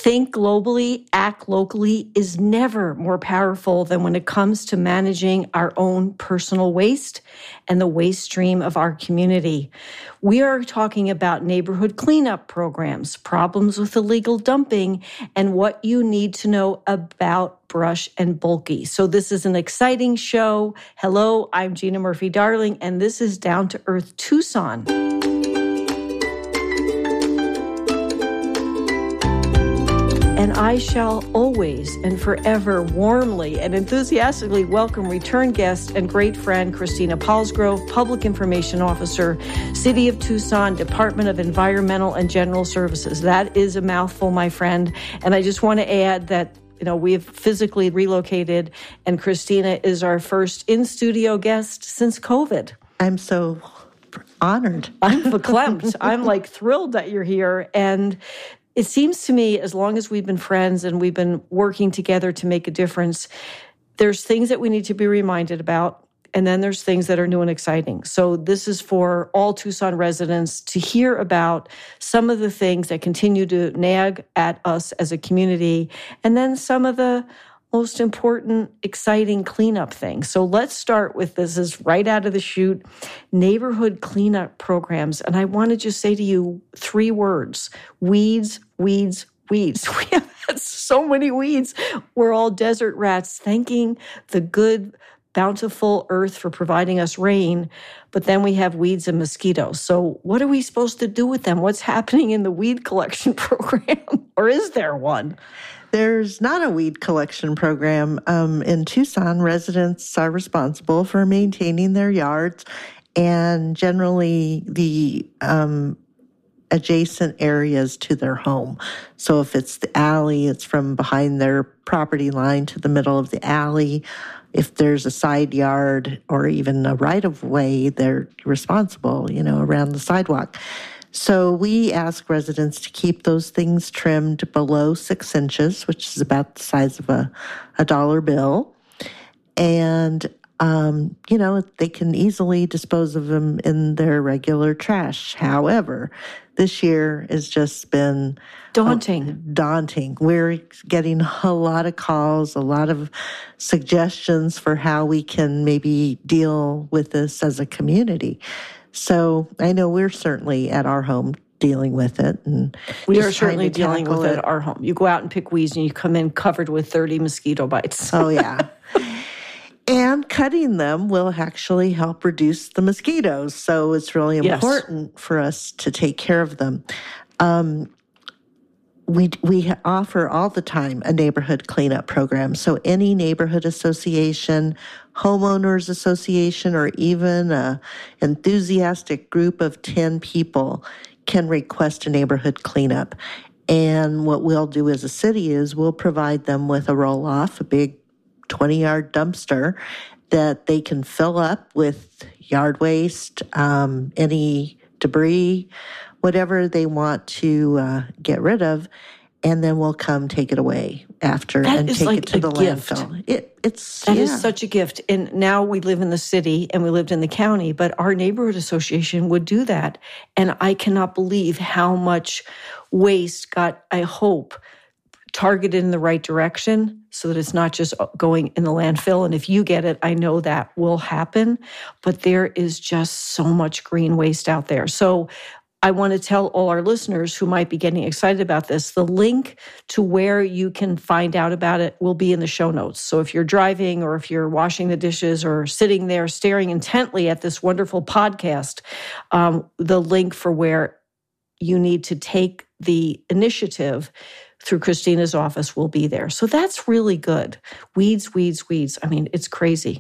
Think globally, act locally is never more powerful than when it comes to managing our own personal waste and the waste stream of our community. We are talking about neighborhood cleanup programs, problems with illegal dumping, and what you need to know about brush and bulky. So this is an exciting show. Hello, I'm Gina Murphy-Darling, and this is Down to Earth Tucson. And I shall always and forever warmly and enthusiastically welcome return guest and great friend Christina Palsgrove, Public Information Officer, City of Tucson, Department of Environmental and General Services. That is a mouthful, my friend. And I just want to add that we've physically relocated, and Christina is our first in-studio guest since COVID. I'm so honored. I'm verklempt. I'm thrilled that you're here. And it seems to me, as long as we've been friends and we've been working together to make a difference, there's things that we need to be reminded about, and then there's things that are new and exciting. So this is for all Tucson residents to hear about some of the things that continue to nag at us as a community, and then some of the most important, exciting cleanup things. So let's start with this is right out of the chute, neighborhood cleanup programs. And I want to just say to you 3 words: weeds, weeds, weeds. We have had so many weeds. We're all desert rats, thanking the good, bountiful earth for providing us rain. But then we have weeds and mosquitoes. So what are we supposed to do with them? What's happening in the weed collection program? Or is there one? There's not a weed collection program. In Tucson, residents are responsible for maintaining their yards and generally the adjacent areas to their home. So if it's the alley, it's from behind their property line to the middle of the alley. If there's a side yard or even a right-of-way, they're responsible, around the sidewalk. So we ask residents to keep those things trimmed below 6 inches, which is about the size of a dollar bill. And, they can easily dispose of them in their regular trash. However, this year has just been daunting. We're getting a lot of calls, a lot of suggestions for how we can maybe deal with this as a community. So I know we're certainly at our home dealing with it. And we are certainly dealing with it at our home. You go out and pick weeds and you come in covered with 30 mosquito bites. Oh, yeah. And cutting them will actually help reduce the mosquitoes. So it's really important for us to take care of them. We offer all the time a neighborhood cleanup program. So any neighborhood association, homeowners association, or even an enthusiastic group of 10 people can request a neighborhood cleanup. And what we'll do as a city is we'll provide them with a roll-off, a big 20-yard dumpster that they can fill up with yard waste, any debris, whatever they want to get rid of, and then we'll come take it away after and take it to the landfill. That is such a gift. And now we live in the city and we lived in the county, but our neighborhood association would do that. And I cannot believe how much waste got, I hope, targeted in the right direction so that it's not just going in the landfill. And if you get it, I know that will happen. But there is just so much green waste out there. So I want to tell all our listeners who might be getting excited about this, the link to where you can find out about it will be in the show notes. So if you're driving or if you're washing the dishes or sitting there staring intently at this wonderful podcast, the link for where you need to take the initiative through Christina's office will be there. So that's really good. Weeds, weeds, weeds. I mean, it's crazy.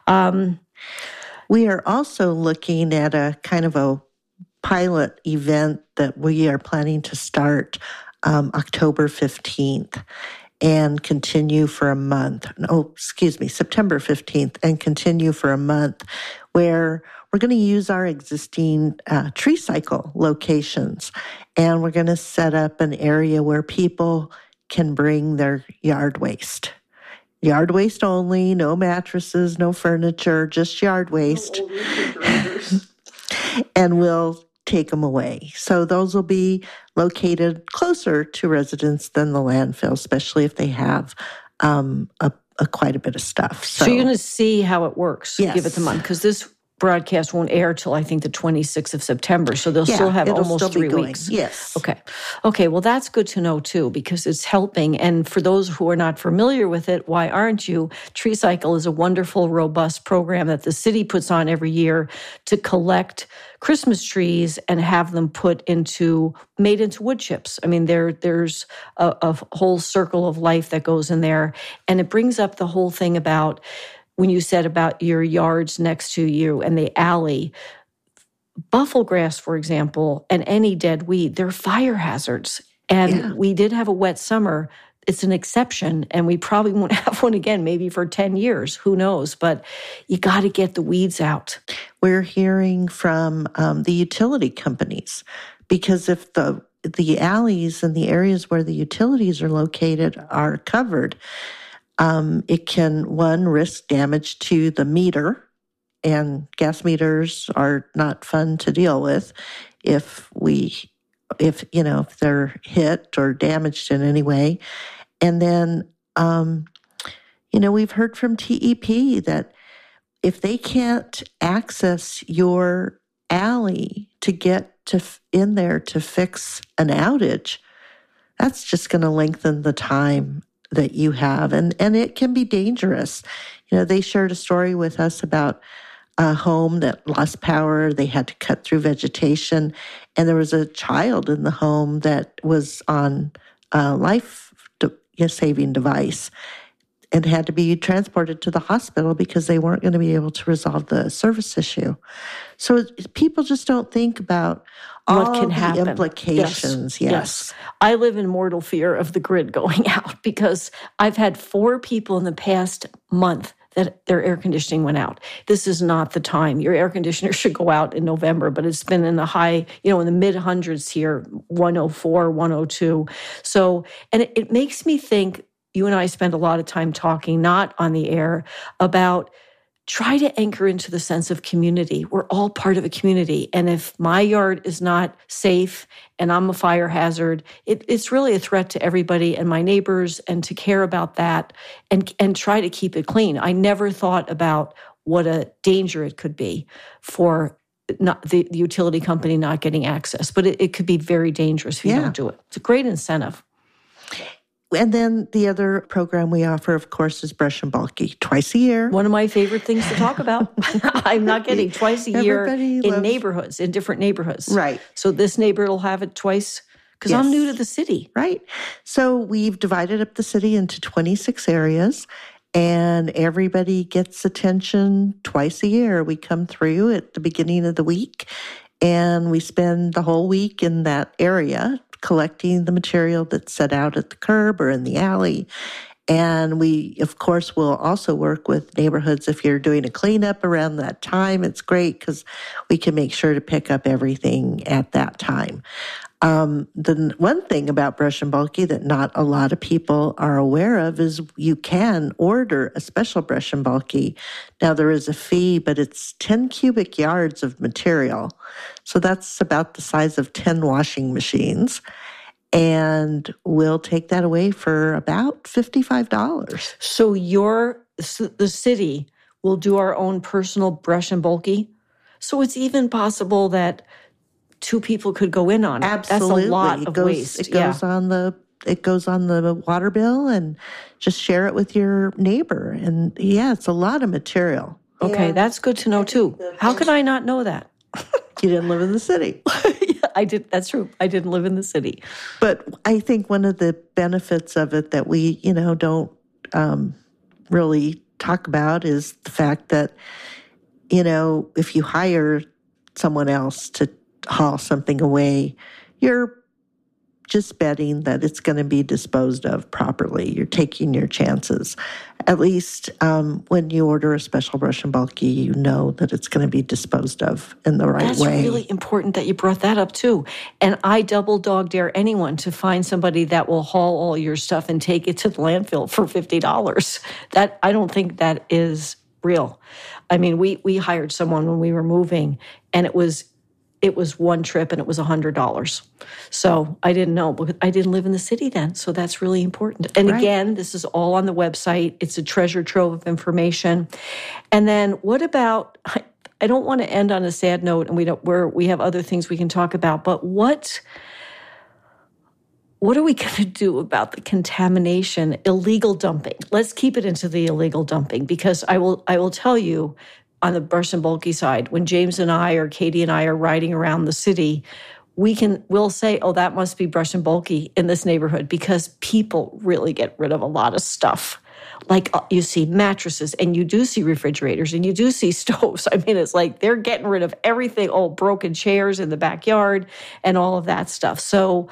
We are also looking at a kind of a pilot event that we are planning to start October 15th and continue for a month. September 15th and continue for a month, where we're going to use our existing tree cycle locations, and we're going to set up an area where people can bring their yard waste. Yard waste only, no mattresses, no furniture, just yard waste. And we'll take them away. So those will be located closer to residents than the landfill, especially if they have quite a bit of stuff. So you're going to see how it works. Yes. Give it the month, because this broadcast won't air till I think the 26th of September. So they'll still have almost 3 weeks. Yes. Okay. Well, that's good to know too, because it's helping. And for those who are not familiar with it, why aren't you? Tree Cycle is a wonderful, robust program that the city puts on every year to collect Christmas trees and have them made into wood chips. I mean, there's a whole circle of life that goes in there. And it brings up the whole thing about when you said about your yards next to you and the alley. Buffalo grass, for example, and any dead weed, they're fire hazards. And we did have a wet summer. It's an exception, and we probably won't have one again, maybe for 10 years. Who knows? But you got to get the weeds out. We're hearing from the utility companies, because if the alleys and the areas where the utilities are located are covered, it can, one, risk damage to the meter, and gas meters are not fun to deal with if they're hit or damaged in any way. And then, we've heard from TEP that if they can't access your alley to get in there to fix an outage, that's just going to lengthen the time that you have. And it can be dangerous. They shared a story with us about a home that lost power. They had to cut through vegetation. And there was a child in the home that was on a life-saving device and had to be transported to the hospital because they weren't going to be able to resolve the service issue. So people just don't think about what can happen. Implications. Yes. I live in mortal fear of the grid going out, because I've had 4 people in the past month that their air conditioning went out. This is not the time. Your air conditioner should go out in November, but it's been in the high, in the mid hundreds here, 104, 102. So, and it makes me think, you and I spend a lot of time talking, not on the air, about try to anchor into the sense of community. We're all part of a community. And if my yard is not safe and I'm a fire hazard, it's really a threat to everybody and my neighbors, and to care about that and try to keep it clean. I never thought about what a danger it could be for not the utility company not getting access. But it could be very dangerous if you don't do it. It's a great incentive. And then the other program we offer, of course, is Brush and Bulky, twice a year. One of my favorite things to talk about. I'm not kidding. Twice a year in neighborhoods, in different neighborhoods. Right. So this neighborhood will have it twice, because I'm new to the city. Right. So we've divided up the city into 26 areas, and everybody gets attention twice a year. We come through at the beginning of the week, and we spend the whole week in that area collecting the material that's set out at the curb or in the alley. And we, of course, will also work with neighborhoods. If you're doing a cleanup around that time, it's great because we can make sure to pick up everything at that time. The one thing about Brush and Bulky that not a lot of people are aware of is you can order a special Brush and Bulky. Now, there is a fee, but it's 10 cubic yards of material. So that's about the size of 10 washing machines. And we'll take that away for about $55. So the city will do our own personal Brush and Bulky? So it's even possible that 2 people could go in on it. Absolutely. That's a lot of waste. It goes on the water bill, and just share it with your neighbor. And it's a lot of material. Okay, that's good to know too. How could I not know that? You didn't live in the city. I did. That's true. I didn't live in the city. But I think one of the benefits of it that we, don't really talk about is the fact that, if you hire someone else to haul something away, you're just betting that it's going to be disposed of properly. You're taking your chances. At least when you order a special Brush and Bulky, you know that it's going to be disposed of in the right way. That's really important that you brought that up too. And I double dog dare anyone to find somebody that will haul all your stuff and take it to the landfill for $50. That I don't think that is real. I mean, we hired someone when we were moving, and it was it was one trip and it was $100. So I didn't know, because I didn't live in the city then. So that's really important. And again, this is all on the website. It's a treasure trove of information. And then what about, I don't want to end on a sad note, and we have other things we can talk about, but what are we going to do about the contamination, illegal dumping? Let's keep it into the illegal dumping, because I will tell you, on the Brush and Bulky side, when James and I or Katie and I are riding around the city, we'll say, oh, that must be Brush and Bulky in this neighborhood, because people really get rid of a lot of stuff. Like you see mattresses, and you do see refrigerators, and you do see stoves. I mean, it's like they're getting rid of everything, all broken chairs in the backyard and all of that stuff. So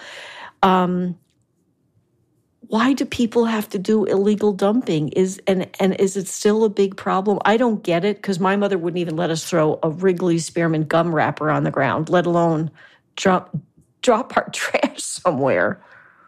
why do people have to do illegal dumping? Is it still a big problem? I don't get it, because my mother wouldn't even let us throw a Wrigley Spearmint gum wrapper on the ground, let alone drop our trash somewhere.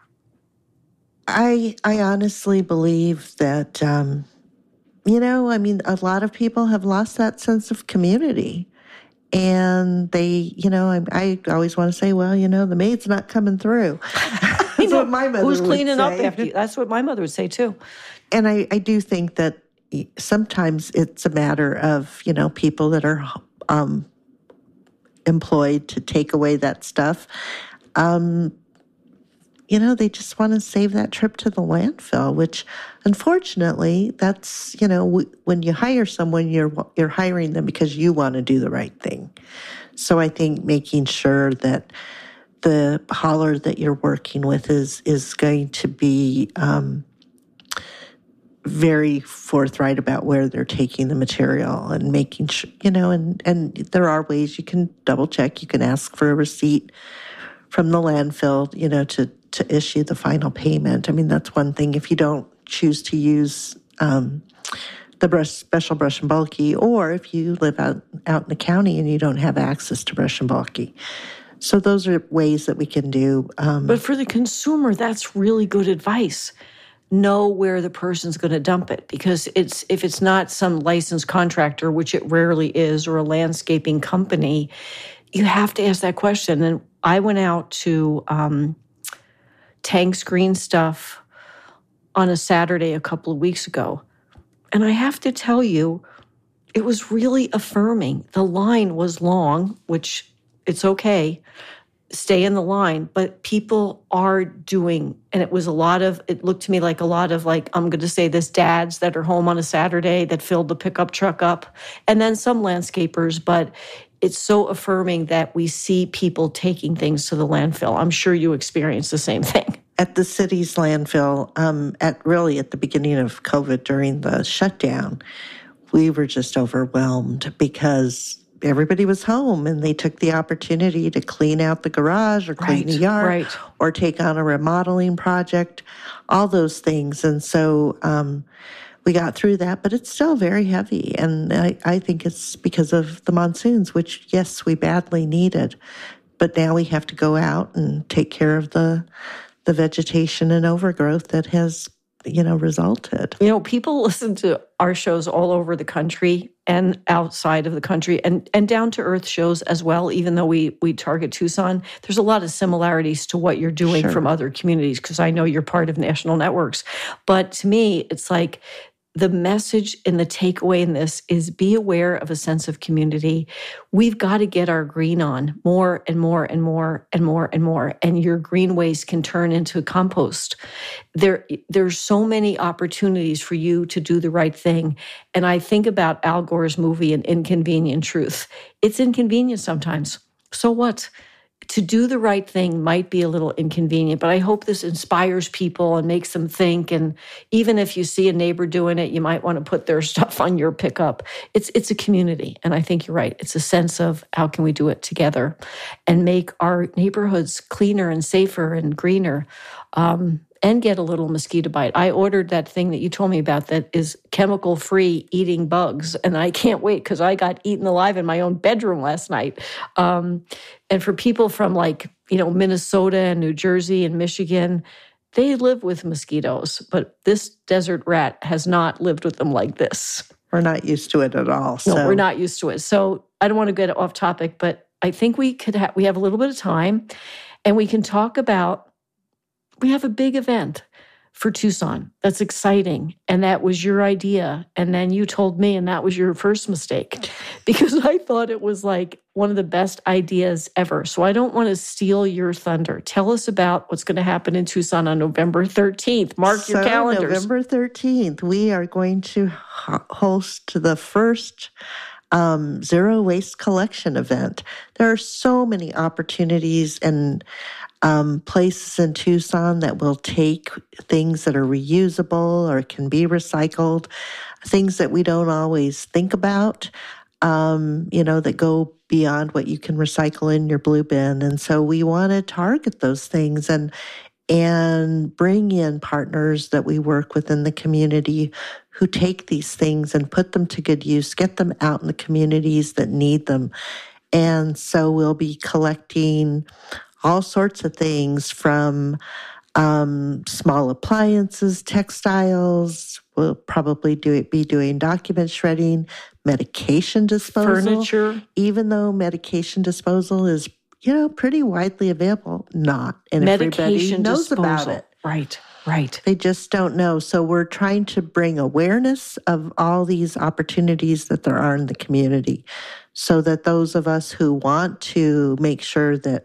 I honestly believe that, a lot of people have lost that sense of community. And they, I always want to say, well, the maid's not coming through. That's what my mother would say. Who's cleaning up after you? That's what my mother would say, too. And I do think that sometimes it's a matter of, people that are employed to take away that stuff. They just want to save that trip to the landfill, which unfortunately, that's, when you hire someone, you're hiring them because you want to do the right thing. So I think making sure that the hauler that you're working with is going to be very forthright about where they're taking the material, and making sure, and there are ways you can double check. You can ask for a receipt from the landfill, to issue the final payment. I mean, that's one thing. If you don't choose to use the special Brush and Bulky, or if you live out in the county and you don't have access to Brush and Bulky. So those are ways that we can do. But for the consumer, that's really good advice. Know where the person's going to dump it, because if it's not some licensed contractor, which it rarely is, or a landscaping company, you have to ask that question. And I went out to Tank's Green Stuff on a Saturday a couple of weeks ago, and I have to tell you, it was really affirming. The line was long, which it's okay, stay in the line, but people are doing, and it looked to me like a lot of, like, I'm going to say this, dads that are home on a Saturday that filled the pickup truck up, and then some landscapers, but it's so affirming that we see people taking things to the landfill. I'm sure you experience the same thing. At the city's landfill, at the beginning of COVID during the shutdown, we were just overwhelmed because everybody was home and they took the opportunity to clean out the garage or clean the yard or take on a remodeling project, all those things. And so we got through that, but it's still very heavy. And I think it's because of the monsoons, which, yes, we badly needed. But now we have to go out and take care of the vegetation and overgrowth that has, resulted. People listen to our shows all over the country and outside of the country, and down to earth shows as well, even though we target Tucson. There's a lot of similarities to what you're doing from other communities, because I know you're part of national networks. But to me, it's like the message and the takeaway in this is be aware of a sense of community. We've got to get our green on more and more and more and more and more. And your green waste can turn into compost. There's so many opportunities for you to do the right thing. And I think about Al Gore's movie, An Inconvenient Truth. It's inconvenient sometimes. So what? To do the right thing might be a little inconvenient, but I hope this inspires people and makes them think. And even if you see a neighbor doing it, you might want to put their stuff on your pickup. It's a community. And I think you're right. It's a sense of how can we do it together and make our neighborhoods cleaner and safer and greener. And get a little mosquito bite. I ordered that thing that you told me about that is chemical-free eating bugs, and I can't wait because I got eaten alive in my own bedroom last night. And for people from Minnesota and New Jersey and Michigan, they live with mosquitoes, but this desert rat has not lived with them like this. We're not used to it at all. No, we're not used to it. So I don't want to get off topic, but I think we have a little bit of time, and we can talk about, we have a big event for Tucson. That's exciting. And that was your idea. And then you told me, and that was your first mistake, because I thought it was like one of the best ideas ever. So I don't want to steal your thunder. Tell us about what's going to happen in Tucson on November 13th. Mark your calendars. November 13th, we are going to host the first zero waste collection event. There are so many opportunities and places in Tucson that will take things that are reusable or can be recycled, things that we don't always think about, that go beyond what you can recycle in your blue bin. And so we want to target those things and bring in partners that we work with in the community who take these things and put them to good use, get them out in the communities that need them. And so we'll be collecting all sorts of things from small appliances, textiles. We'll probably be doing document shredding, medication disposal. Furniture. Even though medication disposal is, pretty widely available, not. And everybody knows about it. Right. They just don't know. So we're trying to bring awareness of all these opportunities that there are in the community so that those of us who want to make sure that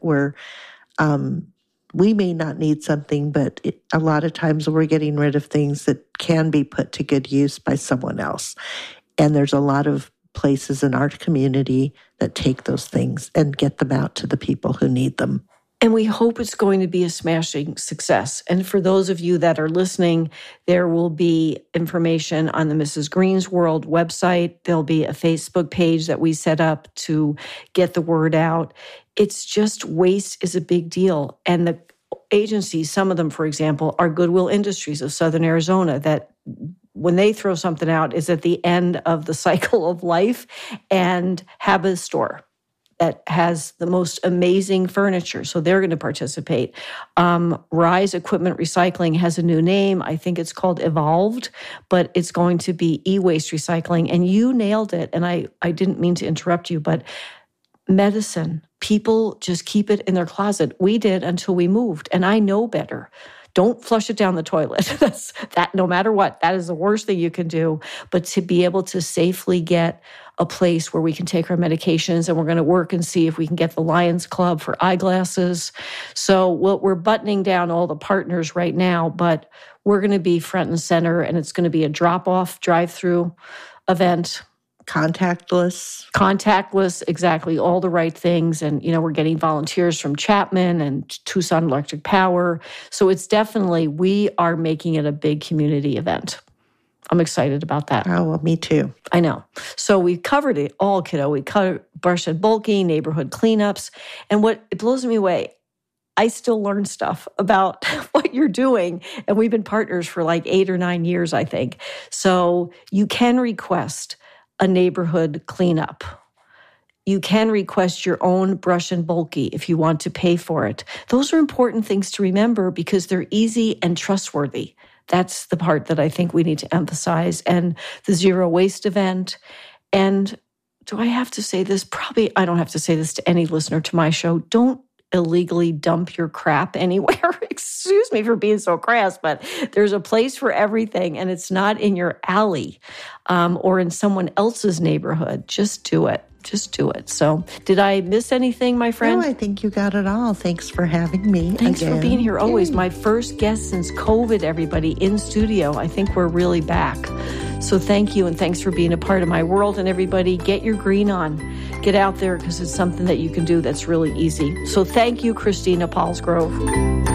we may not need something, but a lot of times we're getting rid of things that can be put to good use by someone else. And there's a lot of places in our community that take those things and get them out to the people who need them. And we hope it's going to be a smashing success. And for those of you that are listening, there will be information on the Mrs. Green's World website. There'll be a Facebook page that we set up to get the word out. It's just waste is a big deal. And the agencies, some of them, for example, are Goodwill Industries of Southern Arizona, that when they throw something out is at the end of the cycle of life, and Habba Store that has the most amazing furniture. So they're going to participate. Rise Equipment Recycling has a new name. I think it's called Evolved, but it's going to be e-waste recycling. And you nailed it. And I didn't mean to interrupt you, but medicine, people just keep it in their closet. We did until we moved, and I know better. Don't flush it down the toilet. That's that. No matter what, that is the worst thing you can do. But to be able to safely get a place where we can take our medications, and we're going to work and see if we can get the Lions Club for eyeglasses. So we're buttoning down all the partners right now, but we're going to be front and center, and it's going to be a drop-off, drive-through event. Contactless, exactly, all the right things. And, we're getting volunteers from Chapman and Tucson Electric Power. So it's definitely, we are making it a big community event. I'm excited about that. Oh, well, me too. I know. So we covered it all, kiddo. We covered brush and bulky, neighborhood cleanups. And it blows me away, I still learn stuff about what you're doing. And we've been partners for like 8 or 9 years, I think. So you can request a neighborhood cleanup. You can request your own brush and bulky if you want to pay for it. Those are important things to remember because they're easy and trustworthy. That's the part that I think we need to emphasize. And the zero waste event. And do I have to say this? Probably I don't have to say this to any listener to my show. Don't illegally dump your crap anywhere. Excuse me for being so crass, but there's a place for everything, and it's not in your alley or in someone else's neighborhood. Just do it. So did I miss anything, my friend? No, I think you got it all. Thanks for having me. Thanks for being here. Always my first guest since COVID, everybody, in studio. I think we're really back. So thank you, and thanks for being a part of my world. And everybody, get your green on. Get out there because it's something that you can do that's really easy. So thank you, Christina Paulsgrove.